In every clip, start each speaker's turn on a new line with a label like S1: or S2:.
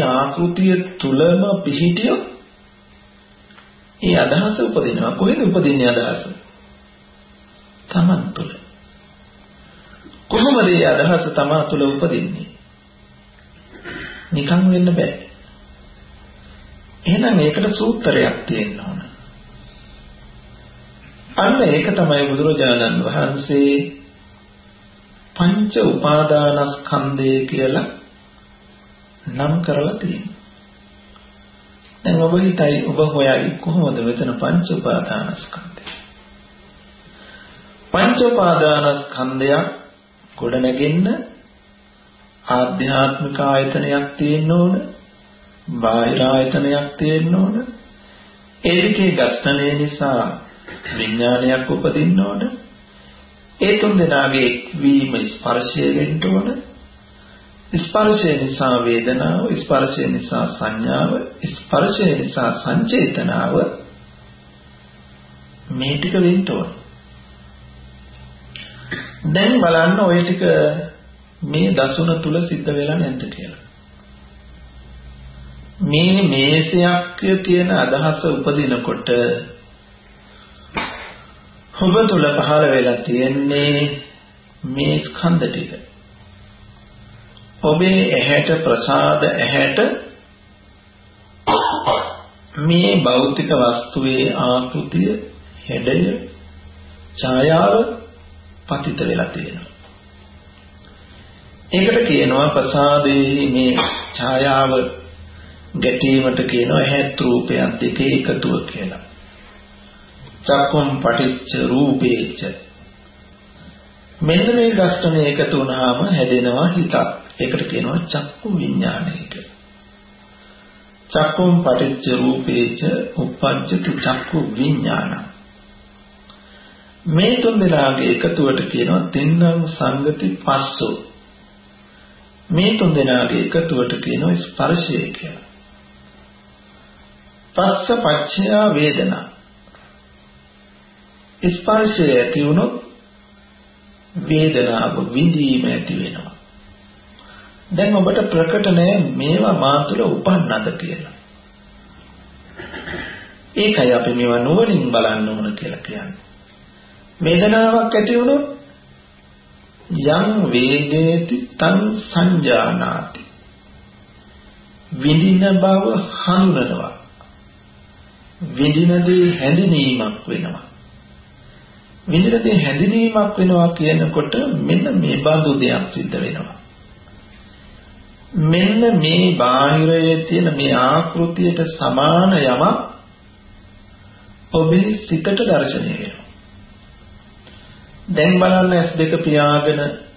S1: ආකෘතිය තුලම පිහිටියොත් ඒ අදහස උපදිනවා. කොහෙද උපදින්නේ අදහස? තමන් තුළ. කොහොමද මේ අදහස තමන් තුළ උපදින්නේ? නිකන් වෙන්න බෑ. එහෙනම් ඒකට සූත්‍රයක් තියෙන්න ඕන. අන්න ඒක තමයි බුදුරජාණන් වහන්සේ පංච උපාදානස්කන්ධය කියලා නම් කරලා තියෙනවා. දැන් ඔබ හිතයි ඔබ හොයයි කොහොමද මෙතන පංච උපාදානස්කන්ධය? පංච උපාදානස්කන්ධයක් ගොඩනගෙන්න ආධ්‍යාත්මික ආයතනයක් තියෙන්න ඕන, බාහිර ආයතනයක් තියෙන්න ඕන. ඒ දෙකේ ඝර්ෂණය නිසා විඥානයක් උපදින්න ඕන. ඒ තුන් දෙනාගේ එක්වීම ස්පර්ශය වෙන්න ඕන. ස්පර්ශය නිසා වේදනාව, ස්පර්ශය නිසා සංඥාව, ස්පර්ශය නිසා සංචේතනාව, මේ ටික වෙන්න ඕන. දැන් බලන්න ඔය ටික මේ දසුන තුල සිද්ධ වෙලා නැද්ද කියලා. මේ මේසයක් කියන අදහස උපදිනකොට ඔබ තුල පහළ වෙලා තියෙන්නේ මේ ස්කන්ධ ටික. ඔබේ ඇහැට ප්‍රසාද ඇහැට මේ භෞතික වස්තුවේ ආකෘතිය, හැඩය, ඡායාව පතිත වෙලා තියෙනවා. ඒකට කියනවා ප්‍රසාදයේ මේ ඡායාව ගැටීමට කියනවා ඇහත් රූපයන් දෙක එකතුව කියලා. චක්කුම් පටිච්ච රූපේච්ච. මෙන්න මේ ඝට්ටන එකතු වුණාම හැදෙනවා හිතක්. ඒකට කියනවා චක්කු විඥානය කියලා. චක්කුම් පටිච්ච රූපේච්ච උප්පජ්ජති චක්කු විඥාන. මේ තුන් දෙනාගේ එකතුවට කියනවා තින්නම් සංගති පස්සෝ. මේ තුන් දෙනාගේ එකතුවට කියනවා ස්පර්ශය කියලා. පස්ස පච්චය වේදනා. ස්පර්ශය ඇති වුණොත් වේදනාව විඳීම ඇති වෙනවා. දැන් ඔබට ප්‍රකට නැහැ මේවා මා තුළ උපන්නද කියලා. ඒකයි අපි මේවා නුවණින් බලන්න ඕන කියලා කියන්නේ. වේදනාවක් ඇති වුණොත් යම් වේදේති තං සංජානාති. විඳින බව හඳුනනවා. විඳින දේ හැඳිනීමක් වෙනවා. විඳින දේ හැඳිනීමක් වෙනවා කියනකොට මෙන්න මේ බඳු දෙයක් සිද්ධ වෙනවා. මෙන්න මේ බාහිරයේ තියෙන මේ ආකෘතියට සමාන යමක් ඔබේ සිතට දැర్శණය වෙනවා. දැන් බලන්න S2 පියාගෙන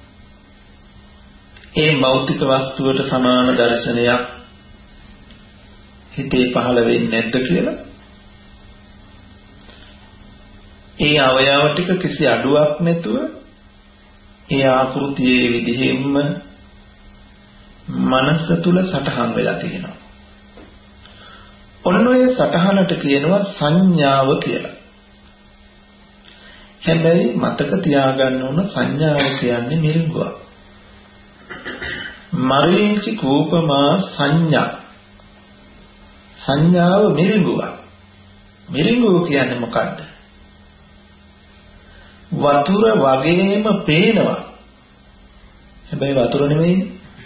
S1: ඒ භෞතික වස්තුවට සමාන දැర్శණයක් හිතේ පහළ වෙන්නේ නැද්ද කියලා? ඒ අවයව ටික කිසි අඩුවක් නැතුව ඒ ආකෘතියේ විදිහෙන්ම මනස තුල සටහන් වෙලා තියෙනවා. ඔන්න ඔය සටහනට කියනවා සංඥාව කියලා. හැබැයි මතක තියාගන්න ඕන සංඥාව කියන්නේ මිරිඟුවක්. මරීචි කූපමා සංඥා. සංඥාව මිරිඟුවක්. මිරිඟුව කියන්නේ මොකද්ද? වතුර වගේම පේනවා. හැබැයි වතුර නෙමෙයි.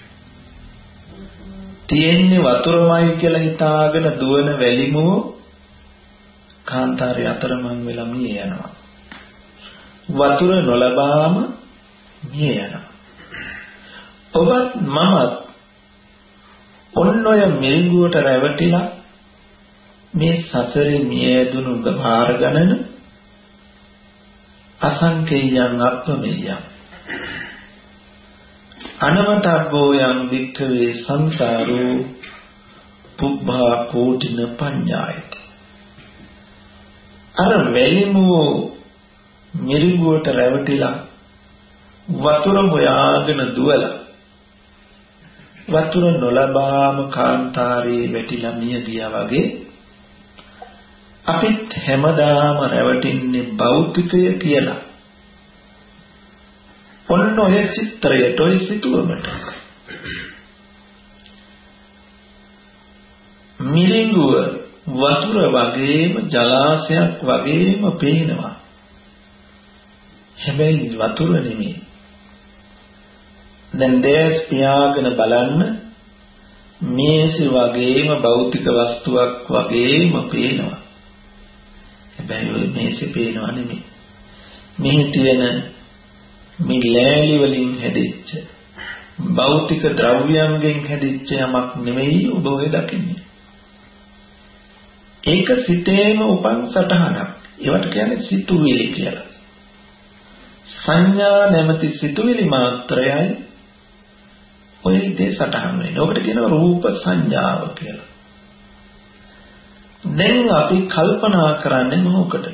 S1: තියෙන්නේ වතුරමයි කියලා හිතාගෙන දුවන වැලිමුව කාන්තාරය අතරමං වෙලා මිය යනවා. වතුර නොලබාම මිය යනවා. ඔබත් මමත් ඔන්න ඔය මිරිඟුවට රැවටිලා මේ සසරේ මිය යදුණු භාර ගණන අසංකේයයන් අප්පමෙය්‍යං අනවතබ්බෝ යං වික්ඛවේ සංසාරෝ පුබ්බා කෝටින පඤ්ඤායති. අර වැලිමුව මිරිඟුවට රැවටිලා වතුර හොයාගෙන දුවලා වතුර නොලබාම කාන්තාරේ වැටිලා මිය ගියා වගේ අපිත් හැමදාම රැවටින්නේ භෞතිකය කියලා. ඔන්න ඔය චිත්‍රයට ඔය සිතුවමට මිරිඟුව වතුර වගේම ජලාශයක් වගේම පේනවා. හැබැයි වතුර නෙමෙයි. දැන් දැස් පියාගෙන බලන්න මේසි වගේම භෞතික වස්තුවක් වගේම පේනවා. හැබැයි ඔය මේසි පේනව නෙමෙයි. මෙහි තියෙන මේ ලෑලි වලින් හැදිච්ච භෞතික ද්‍රව්‍යයන්ගෙන් හැදිච්ච යමක් නෙමෙයි ඔබ ඔය දකින්නේ. ඒක සිතේම උපන් සටහනක්. ඒවට කියන්නේ සිතුවිලි කියලා. සංඥා නැමැති සිතුවිලි මාත්‍රයයි ඔය ඉතේ සටහන් වෙන්නේ. ඔකට කියනවා රූප සංඥාව කියලා. දැන් අපි කල්පනා කරන්නේ මොකටද?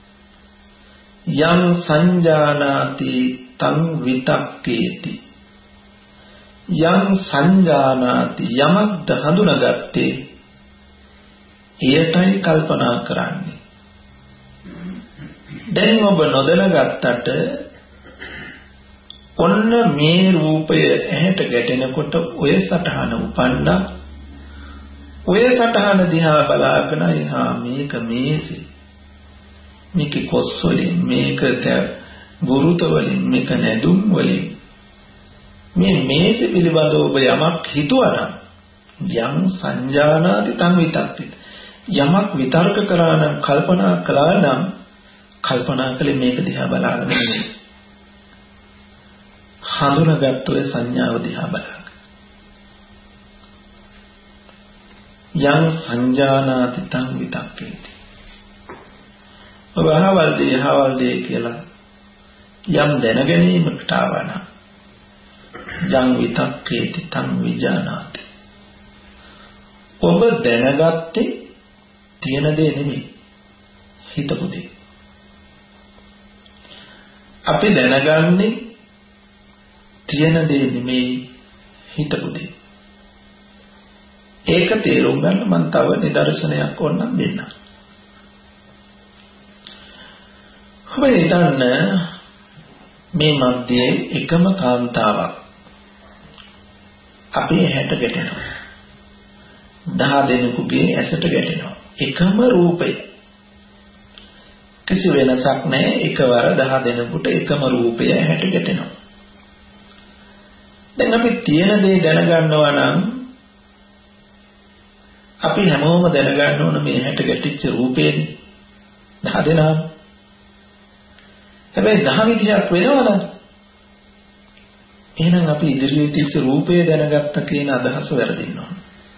S1: යම් සංජානාති තං විතක්කේති. යම් සංජානාති යමක්ද හඳුනාගත්තේ එයටයි කල්පනා කරන්නේ. දැන් ඔබ නොදැනගත්තට ඔන්න මේ රූපය ඇහැට ගැටෙනකොට ඔය සටහන උපන්නා. ඔය සටහන දිහා බලාගෙන එහා මේක මේසෙ. මේක කොස් වලින් මේක ගුරුත වලින් මේක නැදුම් වලින් මේ මේසෙ පිළිබඳව ඔබ යමක් හිතුවනම් යම් සංජානාති තං විතක්කේති. යමක් විතර්ක කරා නම් කල්පනා කළා නම් කල්පනා කළේ මේක දිහා බලාගෙන නෙමෙයි. හඳුනාගත්ත ඔය සංඥාව දිහා බලාගෙන. යම් සංජානාති තං විතක්කේති. ඔබ අහවල් දේ කියලා යම් දැනගැනීමකට ආවනම් යම් විතක්කේති තං විජානාති. ඔබ දැනගත්තේ තියෙන දේ නෙමෙයි හිතපු දේ. අපි දැනගන්නේ තියෙන දේ නෙමෙයි හිතපු දේ. ඒක තේරුම් ගන්න මම තව නිදර්ශනයක් ඕනනම් දෙන්නම්. ඔබ හිතන්න මේ මැදේ එකම කාන්තාවක් අපේ ඇහැට ගැටෙනවා. 10 දෙනෙකුගේ ඇසට ගැටෙනවා. එකම රූපය. කිසි වෙනසක් නැහැ. එකවර 10 දෙනෙකුට එකම රූපය ඇහැට ගැටෙනවා. දැන් අපි තියෙන දේ දැනගන්නවා නම් අපි හැමෝම දැනගන්න ඕන මේ ඇහැට ගැටිච්ච රූපේනේ 10 දෙනා. හැබැයි 10 විදිහක් වෙනවනම් එහෙනම් අපි ඉදිරියේ තිස්ස රූපය දැනගත්ත කියන අදහස වැරදිනවා.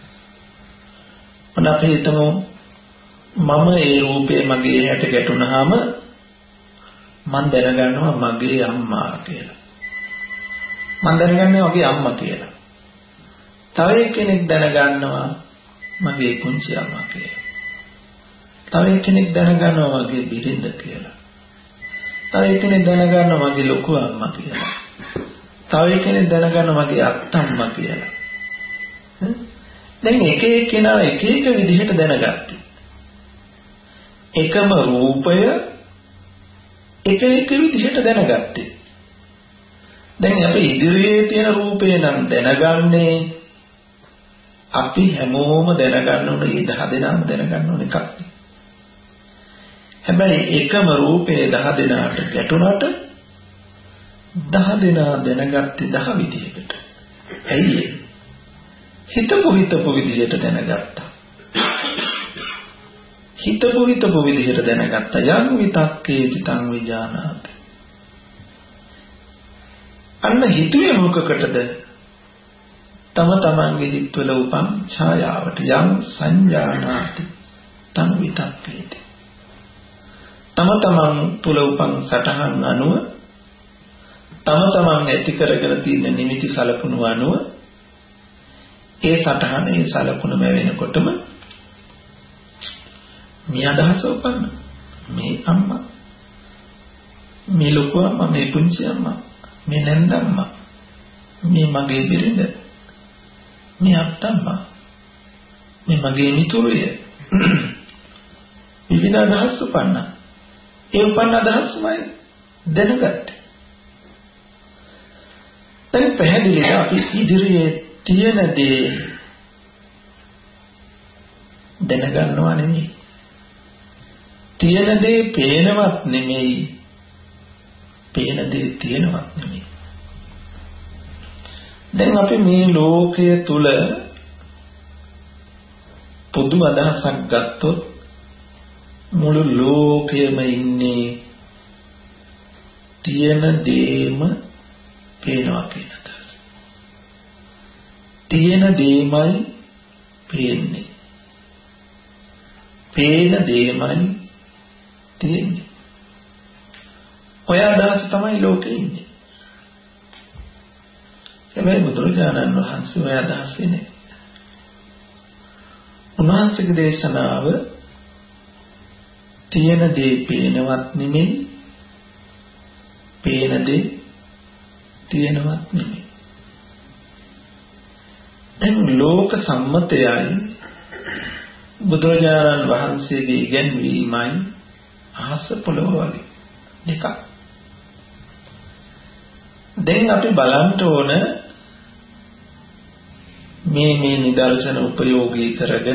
S1: මොන අපි හිතමු මම ඒ රූපේ මගේ ඇහැට ගැටුණාම මම දැනගන්නවා මගේ අම්මා කියලා. මම දැනගන්නේ මගේ අම්මා කියලා. තව කෙනෙක් දැනගන්නවා මගේ පුංචි අම්මා කියලා. තව කෙනෙක් දැනගන්නවා මගේ බිරිඳ කියලා. තව කෙනෙක් දැනගන්නවා මගේ ලොකු අම්මා කියලා. තව කෙනෙක් දැනගන්නවා මගේ අත්තම්මා කියලා. දැන් එක එක්කෙනා එක එක විදිහට දැනගත්තා. එකම රූපය එක එක විදිහට දැනගත්තේ. දැන් අපි ඉදිරියේ තියෙන රූපේ නම් දැනගන්නේ අපි හැමෝම දැනගන්න ඕන මේ 10 දෙනාම දැනගන්න ඕන එකක්. හැබැයි එකම රූපේ 10 දෙනාට ගැටුණාට 10 දෙනා දැනගත්තේ 10 විදිහකට. ඇයි ඒ? හිතපු විදිහට දැනගත්තා. හිතපු විදිහට දැනගත්තා. යම් විතක්කේති තං විජානාති. අන්න හිතුවේ මොකකටද? තම තමන්ගේ හිතවල උපන් ඡායාවට යම් සංජානාති තං විතක්කේති. තම තමන් තුල උපන් සටහන් අනුව තම තමන් ඇති කරගෙන තියෙන නිමිති සලකුණු අනුව ඒ සටහන ඒ සලකුණම වෙනකොටම මේ අදහස උපන්න. මේ අම්මා, මේ ලොකු අම්මා, මේ පුංචි අම්මා, මේ නැන්දම්මා, මේ මගේ බිරිඳ, මේ අත්තම්මා, මේ මගේ මිතුරිය. විවිධ අදහස් උපන්න. ඒ උපන්න අදහස්මයි දැනගත්තේ. දැන් පැහැදිලිද අපි ඉදිරියේ තියෙන දේ දැනගන්නවා නෙමෙයි. තියෙන දේ පේනවත් නෙමෙයි. පේන දේ තියෙනවත් නෙමෙයි. දැන් අපි මේ ලෝකයේ තුල පොදු අදහසක් ගත්තොත් මුළු ලෝකෙම ඉන්නේ තියෙන දේම පේනවා කියන අදහස. තියෙන දේමයි පේන්නේ. පේන දේමයි තියෙන්නේ. ඔය අදහස තමයි ලෝකෙ ඉන්නේ. හැබැයි බුදුරජාණන් වහන්සේ ඔය අදහස් ඉන්නේ. උන්වහන්සේගේ දේශනාව තියෙන දේ පේනවත් නෙමෙයි, පේන දේ තියෙනවත් නෙමෙයි. දැන් ලෝක සම්මතයයි බුදුරජාණන් වහන්සේගේ ඉගැන්වීමයි අහස පොළොව වගේ දෙකක්. දැන් අපි බලන්න ඕන මේ නිදර්ශන උපයෝගී කරගෙන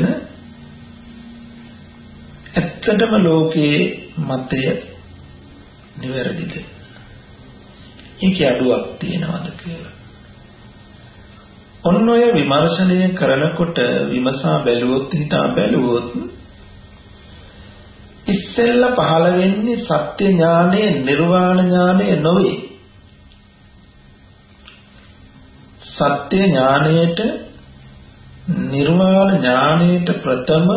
S1: ඇත්තටම ලෝකයේ මතය නිවැරදිද? ඒකේ අඩුවක් තියෙනවද කියලා. ඔන්න ඔය විමර්ශනය කරනකොට විමසා බැලුවොත් හිතා බැලුවොත් ඉස්සෙල්ලා පහළ වෙන්නේ සත්‍ය ඥානය, නිර්වාණ ඥානය නොවේ. සත්‍ය ඥානයට, නිර්වාණ ඥානයට ප්‍රථම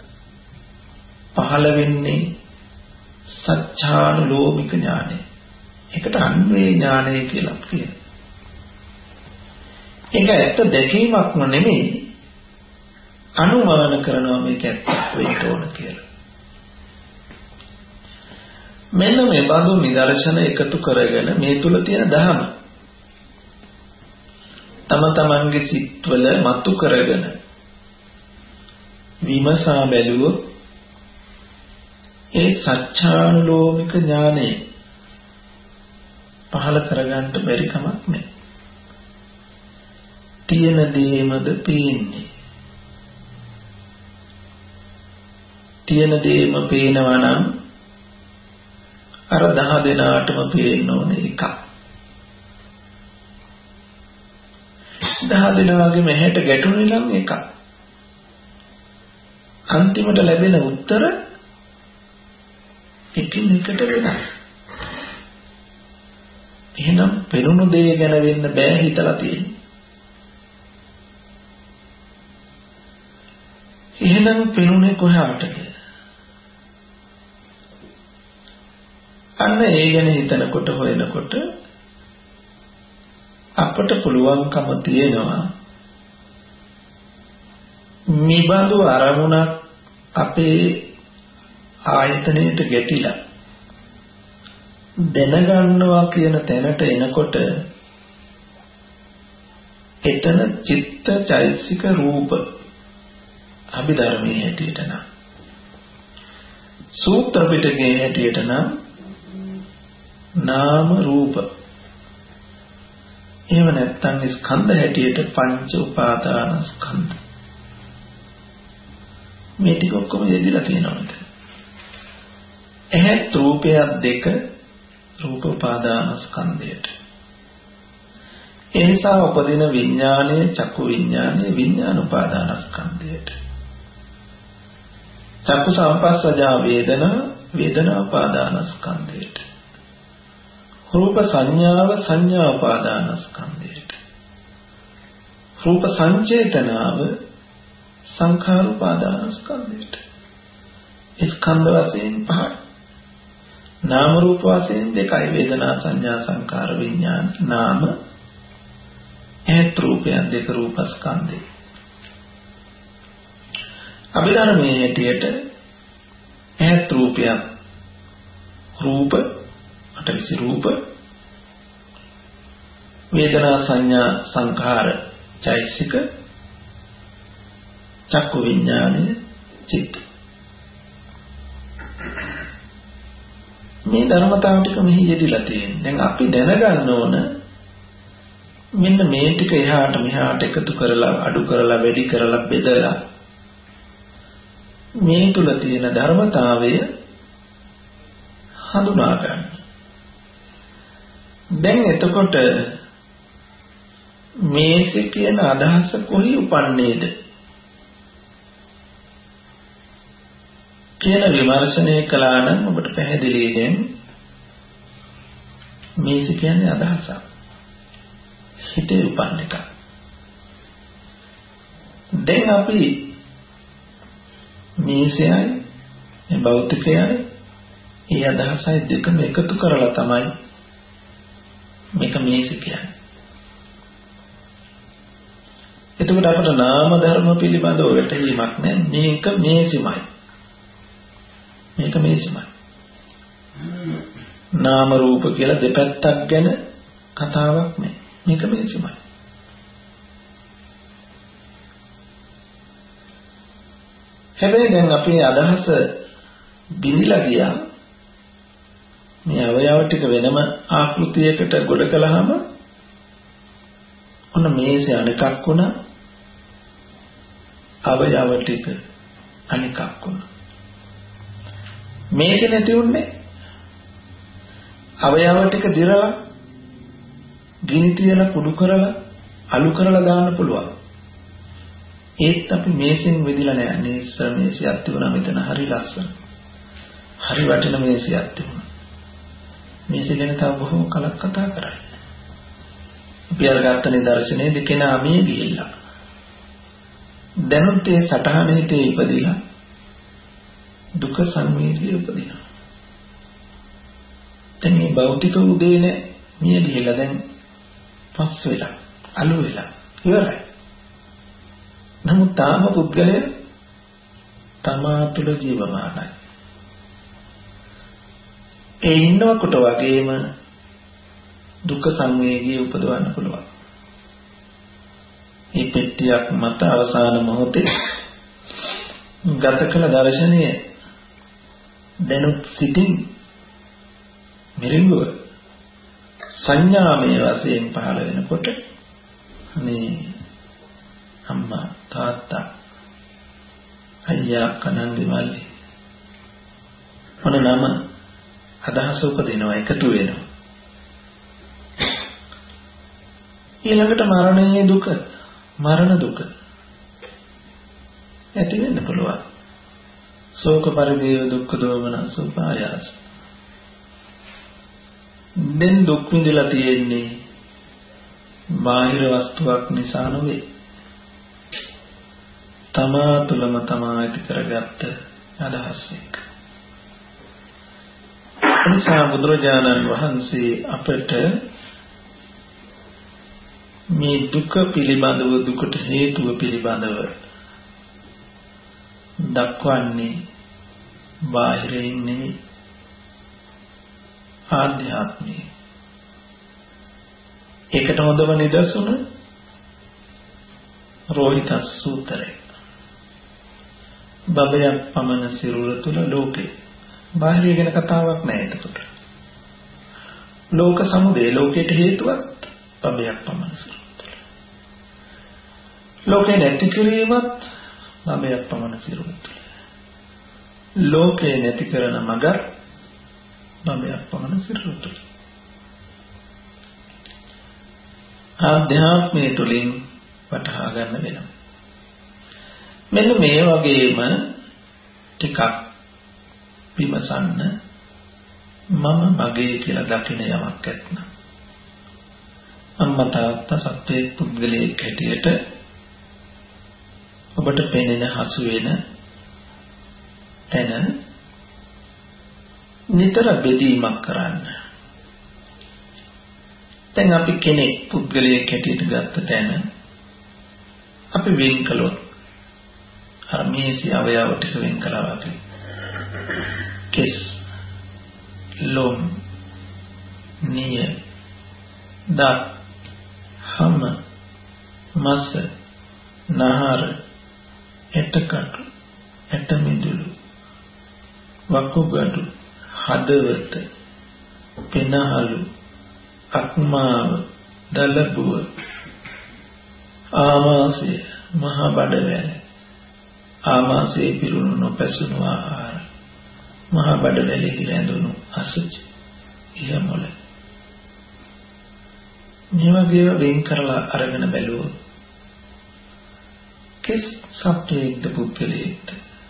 S1: පහළ වෙන්නේ සත්‍යානුලෝමික ඥානය. ඒකට අන්වේ ඥානය කියලා කියනවා. ඒක ඇත්ත දැකීමක්ම නෙමෙයි, අනුමාන කරනවා මේක ඇත්තක් වෙන්න ඕන කියලා. මෙන්න මේ බඳු නිදර්ශන එකතු කරගෙන මේ තුල තියෙන ධර්ම තම තමන්ගේ සිත්වල මතු කරගෙන විමසා බැලුවොත් ඒ සත්‍යානුලෝමික ඥානය පහළ කරගන්න බැරි කමක් නැහැ. තියෙන දේමද පේන්නේ. තියෙන දේම පේනවා නම් අර 10 දෙනාටම පේන්න ඕනේ එකක්. 10 දෙනාගේම ඇහැට ගැටුනේ නම් එකක්. අන්තිමට ලැබෙන උත්තර එකින් එකට වෙනස්. එහෙනම් පෙනුණු දේ ගැන වෙන්න බෑ හිතලා තියෙන්නේ. එහෙනම් පෙනුනේ කොහාටද? අන්න ඒ ගැන හිතනකොට හොයනකොට අපට පුළුවන්කම තියෙනවා නිබඳු අරමුණක් අපේ ආයතනයට ගැටිලා දැනගන්නවා කියන තැනට එනකොට එතන චිත්ත චෛතසික රූප අභිධර්මයේ හැටියට නම් සූත්‍ර පිටකයේ හැටියට නම් නාම රූප, එහෙම නැත්නම් ස්කන්ධ හැටියට පංච උපාදාන ස්කන්ධ. මේ ටික ඔක්කොම යෙදিলা තියෙනවා නේද? එහෙත් රූපයක් දෙක රූප උපාදාන ස්කන්ධයට. ඒ නිසා උපදින විඥානය චක්කු විඥානය විඥාන උපාදාන ස්කන්ධයට. චක්කු සම්පස්සජා වේදනා වේදනා උපාදාන ස්කන්ධයට. රූප සංඥාව සංඥා උපාදාන ස්කන්ධයට. රූප සංචේතනාව සංඛාර උපාදාන ස්කන්ධයට. ස්කන්ධ වශයෙන් පහයි. නාම රූප වශයෙන් දෙකයි. වේදනා සංඥා සංඛාර විඥාන නාම ඒත් රූපයන් දෙක රූප ස්කන්ධය. අභිධර්මයේ හැටියට ඒත් රූපයන් රූප අටවිසි රූප වේදනා සංඥා සංඛාර චෛතසික චක්කු විඥානය චිත්ත. මේ ධර්මතාව ටික මෙහි යෙදিলা තියෙනවා. දැන් අපි දැනගන්න ඕන මෙන්න මේ ටික එහාට මෙහාට එකතු කරලා අඩු කරලා වැඩි කරලා බෙදලා මේ තුල තියෙන ධර්මතාවය හඳුනා ගන්න. දැන් එතකොට මේක කියන අදහස කොහි උපන්නේද කියන විමර්ශනය කළා නම් ඔබට පැහැදිලි දැන් මේක කියන්නේ අදහසක්. හිතේ උපන්න එක. දැන් අපි මේසයයි මේ භෞතිකයයි ඒ අදහසයි දෙකම එකතු කරලා තමයි මේක මේස කියන්නේ. එතකොට අපට නාම ධර්ම පිළිබඳව වැටහීමක් නැහැ. මේක මේසෙමයි. මේක මේසෙමයි. නාම රූප කියලා දෙපැත්තක් ගැන කතාවක් නැහැ. මේක මේසෙමයි. හැබැයි දැන් අපේ අදහස බිඳිලා ගියා. මේ අවයව ටික වෙනම ආකෘතියකට ගොඩ කළාම ඔන්න මේසේ අනිකක් වුණා. අවයව ටික අනිකක් වුණා. මේක නැති උන්නේ අවයව ටික දිරලා ගිනි තියලා කුඩු කරලා අලු කරලා දාන්න පුළුවන්. ඒත් අපි මේසෙන් වෙදිලා නැහැ. මේසියක් තිබුණා මෙතන හරි ලස්සන. හරි වටින මේසියක් තිබුණා. මේස ගැන තව බොහෝ කලක් කතා කරා. අපි අර ගත්ත නිදර්ශනයේ දෙකේ නාමයේ ගිහිල්ලා. දැනුත් ඒ සටහනෙහිදී ඉපදිලා දුක සංවේගී උපදිනවා. දැන් මේ භෞතික උදේනේ මිය ගිහිල්ලා දැන් පස් වෙලා අලු වෙලා ඉවරයි. නමුත් තාම පුද්ගලයා තමා තුළ ජීවමානයි. ඒ ඉන්නකොට වගේම දුක සංවේගී උපදවන්න පුළුවන්. මේ පෙට්ටියක් මත අවසාන මොහොතේ ගත කළ දර්ශනය දැනුත් සිටින් මිරිඟුව සංඥාමය වශයෙන් පහළ වෙනකොට මේ අම්මා තාත්තා අයියා කනන්දි මල්ලි මොන නම අදහස උපදිනවා එකතු වෙනවා. ඊළඟට මරණයේ දුක මරණ දුක ඇති වෙන්න පුළුවන්. ශෝක පරිදේව දුක්ඛ දෝමන සුපායාස. දැන් දුක් විඳලා තියෙන්නේ බාහිර වස්තුවක් නිසා නෙවෙයි. තමා තුළම තමා ඇති කරගත්ත අදහස් එක්ක. එනිසා බුදුරජාණන් වහන්සේ අපට මේ දුක පිළිබඳව දුකට හේතුව පිළිබඳව දක්වන්නේ බාහිරින් නෙවෙයි ආධ්‍යාත්මික. ඒකට හොඳම නිදර්ශන රෝහිත සූත්‍රය. බබයක් පමණ සිරුර තුල ලෝකේ බාහිර ගැන කතාවක් නැහැ. එතකොට ලෝක සමුදය ලෝකයට හේතුවක් බබයක් පමණ සිරුර තුල. ලෝකේ නැති කිරීමත් බබයක් පමණ සිරුර තුල. ලෝකේ නැති කරන මග බබයක් පමණ සිරුර තුල. ආධ්‍යාත්මයේ තුලින් වටහා ගන්න වෙනවා. මෙන්න මේ වගේම ටිකක් විමසන්න මම මගේ කියලා දකින යමක් ඇත්නම් අම්මා තාත්තා සත්‍යයේ පුද්ගලයෙක් හැටියට ඔබට පෙනෙන හසු වෙන තැන නිතර බෙදීමක් කරන්න. දැන් අපි කෙනෙක් පුද්ගලයෙක් හැටියට ගත්ත තැන අපි වෙන් කළොත් අර මේසි අවයව ටික වෙන් කළා වගේ කෙස් ලොම් නිය දත් හම මස් නහර එතකට එතමිදුළු වකුගඩු හදවත පෙනහළු අක්මාව දලබුව ආමාශය මහ බඩවැල ආමාශයේ පිරුණු නොපැසුණු ආහාර මහා බඩවැලෙහි රැඳුණු අසුචි ඉහමොල මේ වගේ වෙන් කරලා අරගෙන බැලුවොත් කිස් සත්‍යයේද පුද්ගලයෙක්ද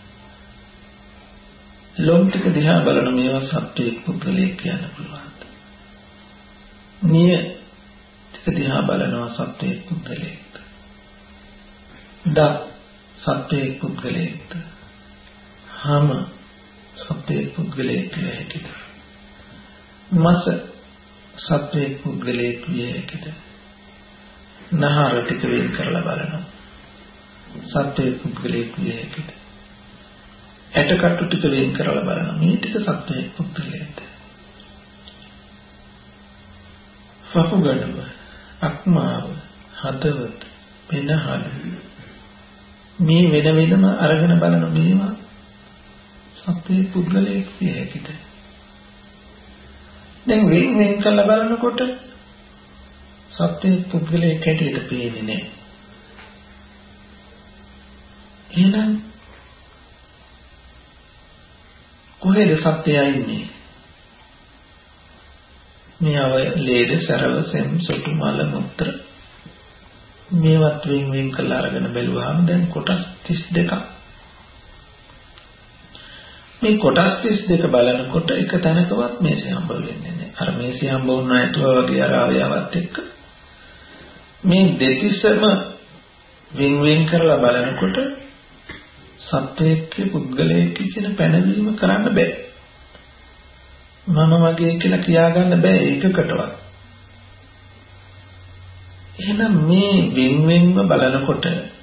S1: ලොම් ටික දිහා බලන මේවා සත්‍යයේ පුද්ගලයෙක් කියන්න පුළුවන්. නිය ටික දිහා බලනවා සත්‍යයේ පුද්ගලයෙක්ද දත් සත්‍යයේ පුද්ගලයෙක්ද හම සත්‍යයේ පුද්ගලයෙක් විය හැකිද මස සත්‍යයේ පුද්ගලයෙක් විය හැකිද නහර ටික වෙන් කරලා බලනවා සත්‍යයේ පුද්ගලයෙක් විය හැකිද ඇටකටු ටික වෙන් කරලා බලනවා මේ ටික සත්‍යයේ පුද්ගලයෙක්ද වකුගඩුව අක්මාව හදවත පෙනහල මේ වෙන වෙනම අරගෙන බලන මේවා සත්‍යයේ පුද්ගලයෙක් විය හැකිද දැන් වෙන කරලා බලනකොට සත්‍යයේ පුද්ගලයෙක් හැටියට පේන්නේ නැහැ එහෙනම් කොහෙද සත්‍යය ඉන්නේ මේ අව ලේද සරව සෙම් සොටු මල මුත්‍ර මේවත් වෙන් කරලා අරගෙන බැලුවාම දැන් කොටස් 32ක් මේ කොටස් 32 බලනකොට එක තැනකවත් මේසෙ හම්බ වෙන්නේ නැහැ අර මේසෙ හම්බ වුණා ඇතුව වගේ අර ආවයවත් එක්ක මේ දෙතිස්සම වෙන් කරලා බලනකොට සත්‍යයේ පුද්ගලයෙක් කියන පැනවීම කරන්න බෑ මම වගේ කියලා කියාගන්න බෑ ඒකකටවත් එහෙනම් මේ වෙන්වෙන්ව බලනකොට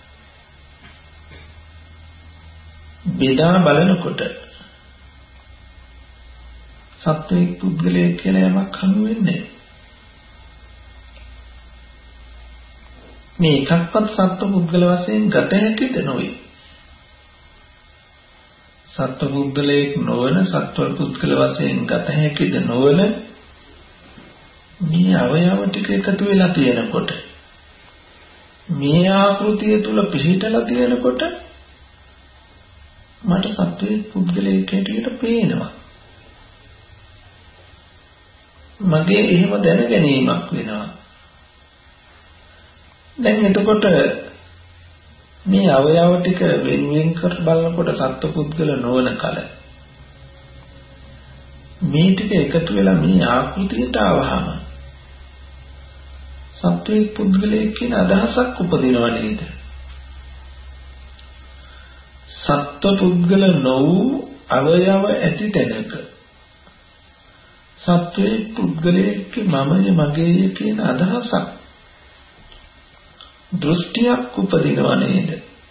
S1: බෙදා බලනකොට සත්‍යයේ පුද්ගලයෙක් කියලා යමක් හමු වෙන්නේ මේ එකක්වත් සත්ව පුද්ගල වශයෙන් ගත හැකිද නොවේ සත්ව පුද්ගලයෙක් නොවන සත්ව පුද්ගල වශයෙන් ගත හැකිද නොවන මේ අවයව ටික එකතු වෙලා තියෙනකොට මේ ආකෘතිය තුල පිහිටලා තියෙනකොට මට සත්වයේ පුද්ගලයෙක් හැටියට පේනවා මගේ එහෙම දැන ගැනීමක් වෙනවා දැන් එතකොට මේ අවයව ටික වෙන් කර බලනකොට සත්ව පුද්ගල නොවන කල මේ ටික එකතු වෙලා මේ ආකෘතියට ආවහම සත්වයේ පුද්ගලයෙක් කියන අදහසක් උපදිනව නේද සත්ව පුද්ගල නොවූ අවයව ඇති තැනක සත්වයේ පුද්ගලයෙක් මමය මගේය කියන අදහසක් දෘෂ්ටියක් උපදිනව නේද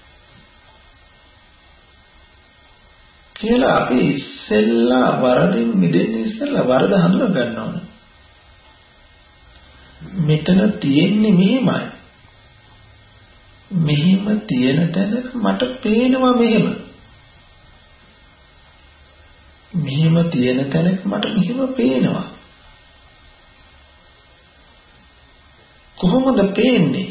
S1: කියලා අපි ඉස්සෙල්ලා වරදින් මිදෙන්න ඉස්සෙල්ලා වරද හඳුනා ගන්න ඕන. මෙතන තියෙන්නේ මෙහෙමයි. මෙහෙම තියෙන තැන මට පේනවා මෙහෙම. මෙහෙම තියෙන තැන මට මෙහෙම පේනවා. කොහොමද පේන්නේ?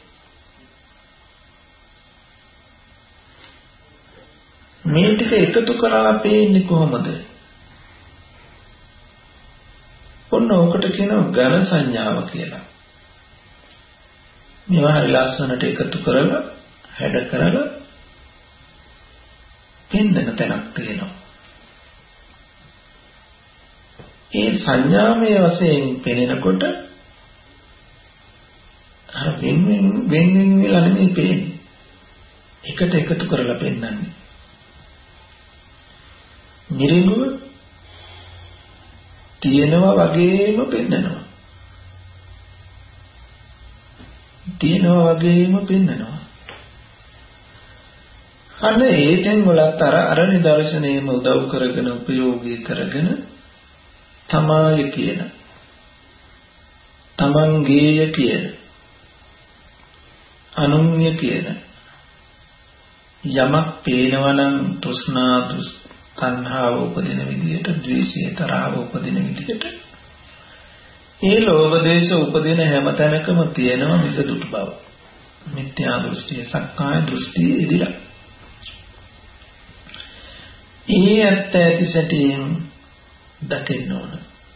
S1: මේ ටික එකතු කරලා පේන්නේ කොහොමද? ඔන්න ඔකට කියනවා ඝන සංඥාව කියලා. මේවා හරි ලස්සනට එකතු කරලා හැඩ කරලා පෙන්වන තැනක් තියෙනවා. ඒ සංඥාමය වශයෙන් පෙනෙනකොට අර වෙන වෙලා නෙමෙයි පේන්නේ. එකට එකතු කරලා පෙන්වන්නේ. මිරිඟුව තියෙනවා වගේම පෙන්නනවා. තියෙනවා වගේම පෙන්නනවා. අන්න ඒ තැන් වලත් අර නිදර්ශනයේම උදව් කරගෙන උපයෝගී කරගෙන තමාය කියන තමන්ගේය කියන අනුන්‍ය කියන යමක් පේනවා නම් තෘෂ්ණා තණ්හාව උපදින විදිහට ද්වේෂය තරහව උපදින විදිහට ඒ ලෝභ දේශ උපදින හැම තැනකම තියෙනවා මිසදුටු බව මිත්‍යා දෘෂ්ටිය සක්කාය දෘෂ්ටිය ඉදිරිය ඒ ඇත්ත ඇති සැටියෙන් දකින්න ඕන.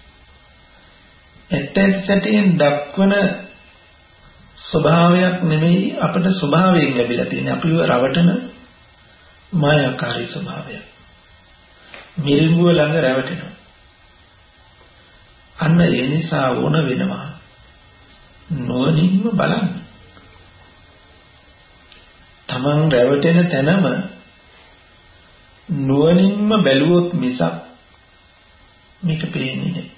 S1: ඇත්ත ඇති සැටියෙන් දක්වන ස්වභාවයක් නෙමෙයි අපිට ස්වභාවයෙන් ලැබිලා තියෙන්නේ. අපිව රවටන මායාකාරී ස්වභාවයක්. මිරිඟුව ළඟ රැවටෙනවා. අන්න ඒ නිසා ඕන වෙනවා නුවණින්ම බලන්න. තමන් රැවටෙන තැනම නුවණින්ම බැලුවොත් මිසක් මේක පේන්නේ නැහැ.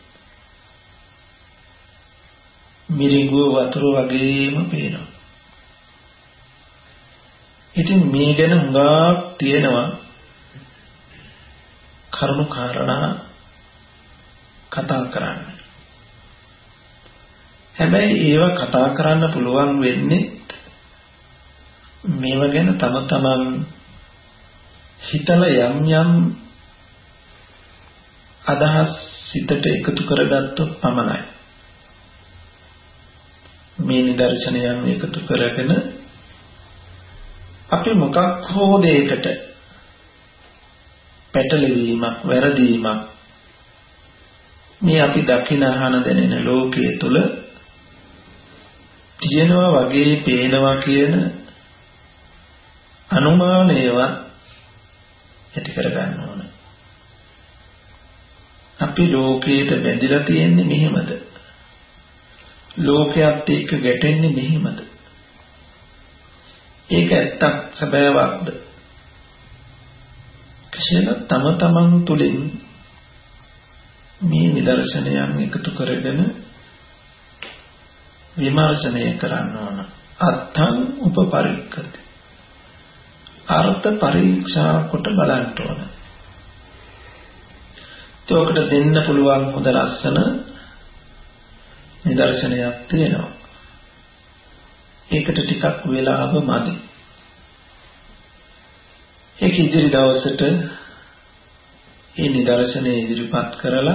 S1: මිරිඟුව වතුර වගේම පේනවා. ඉතින් මේ ගැන හුඟක් තියෙනවා කරුණු කාරණා කතා කරන්න. හැබැයි ඒවා කතා කරන්න පුළුවන් වෙන්නේ මේව ගැන තම තමන් හිතලා යම් අදහස් සිතට එකතු කරගත්තොත් පමණයි. මේ නිදර්ශනයන් එකතු කරගෙන අපි මොකක් හෝ දෙයකට පැටලෙවීමක් වැරදීමක් මේ අපි දකින අහන දැනෙන ලෝකයේ තුල තියෙනවා වගේ පේනවා කියන අනුමානයවත් ඇති කරගන්න ඕන. අපි ලෝකයට බැඳිලා තියෙන්නේ මෙහෙමද? ලෝකයක් එක්ක ගැටෙන්නේ මෙහෙමද? ඒක ඇත්තක් සැබෑවක්ද? කියලා තම තමන් තුළින් මේ නිදර්ශනයන් එකතු කරගෙන විමර්ශනය කරන්න ඕන. අත්තං උපපරික්ඛති. අර්ථ පරීක්ෂා කොට බලන්න ඕන. ඒකට දෙන්න පුළුවන් හොඳ ලස්සන නිදර්ශනයක් තියෙනවා. ඒකට ටිකක් වෙලාව මදි. ඒක ඉදිරි දවසට මේ නිදර්ශනය ඉදිරිපත් කරලා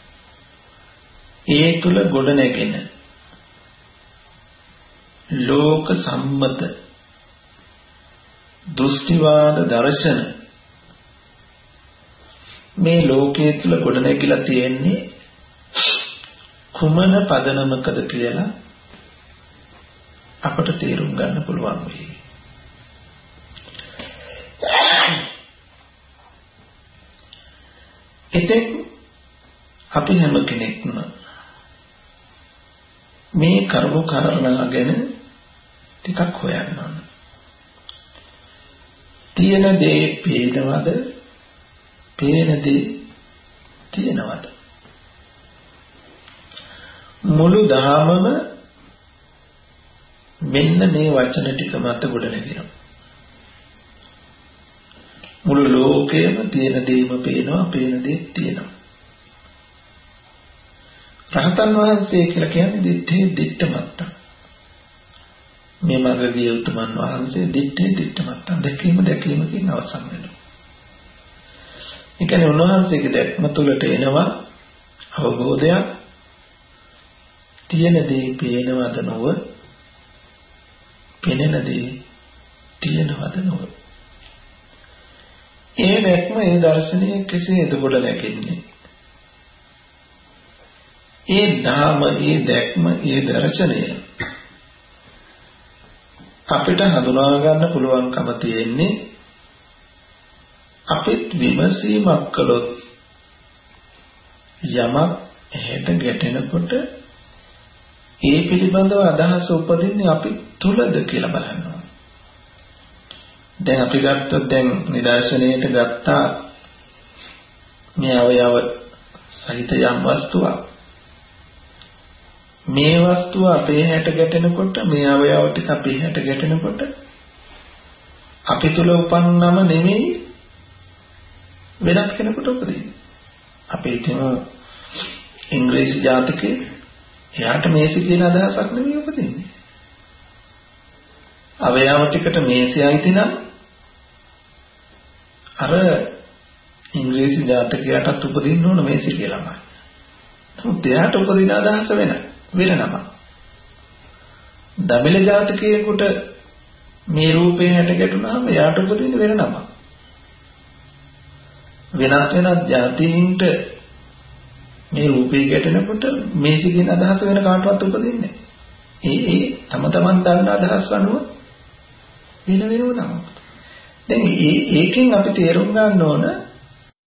S1: ඒ තුල ගොඩ නැගෙන ලෝක සම්මත දෘෂ්ටිවාද දර්ශන මේ ලෝකයේ තුල ගොඩ නැගිලා තියෙන්නේ කුමන පදනමකද කියලා අපට තේරුම් ගන්න පුළුවන් වෙයි. එතෙක් අපි හැම කෙනෙක්ම මේ කර්ම කාරණා ගැන ටිකක් හොයන්න ඕන. තියෙන දේ පේනවද? පේන දේ තියෙනවද? මුළු දහමම මෙන්න මේ වචන ටික මත ගොඩ නැගෙනවා. මුළු ලෝකයම තියෙන දේම පේනවා, පේන දේ තියෙනවා. රහතන් වහන්සේ කියලා කියන්නේ දිත්තේ දිත්තමත්ත. මේ මාර්ගයේ උතුමන් වහන්සේ දිත්තේ දිත්තමත්ත දැකීමකින් අවසන් වෙනවා. ඒ කියන්නේ උන්වහන්සේගේ දැක්ම තුළට එනවා අවබෝධයක්. තියෙන දේ පේනවද නොව, පෙනෙන දේ තියෙනවද නොව. ඒ දැක්ම ඒ දර්ශනය කෙසේද ගොඩ නැගෙන්නේ? ඒ නාම, ඒ දැක්ම, ඒ දර්ශනය අපිට හඳුනා ගන්න පුළුවන්කම තියෙන්නේ අපිට විමසීමක් කළොත් යමක් එහෙට ගැටෙනකොට ඒ පිළිබඳව අදහස උපදින්නේ අපි තුලද කියලා බලනවා. දැන් අපි ගත්තොත් දැන් නිදර්ශනයට ගත්තා මේ අවයව සහිත යම් වස්තුවක්. මේ වස්තුව අපේ හැට ගැටෙනකොට මේ අවයව ටික අපේ හැට ගැටෙනකොට අපි තුල උපන්නම නෙමෙයි වෙනත් කෙනෙකුට උපදින්නේ. අපේ තියෙන ඉංග්‍රීසි ජාතකයේ එයාට මේසි කියන අදහසක් නෙමෙයි උපදින්නේ. අවයව ටිකට මේසයයි තිනම් අර ඉංග්‍රීසි ජාතකයටත් උපදින්න ඕන මේසි කියලාමයි. නමුත් එයාට උපදින අදහස වෙනම. දමිළ ජාතකයේකට මේ රූපේ හැට ගැටුණාම එයාට උපදින්න වෙනම. වෙනත් જાතීන්ට මේ රූපේ ගැටෙනකොට මේ සිගින අදහස වෙන කාටවත් උපදින්නේ නැහැ. ඒ තම තමන් දන්න අදහස් අනුව වෙන වෙනම තමයි. දැන් ඒකෙන් අපි තේරුම් ගන්න ඕන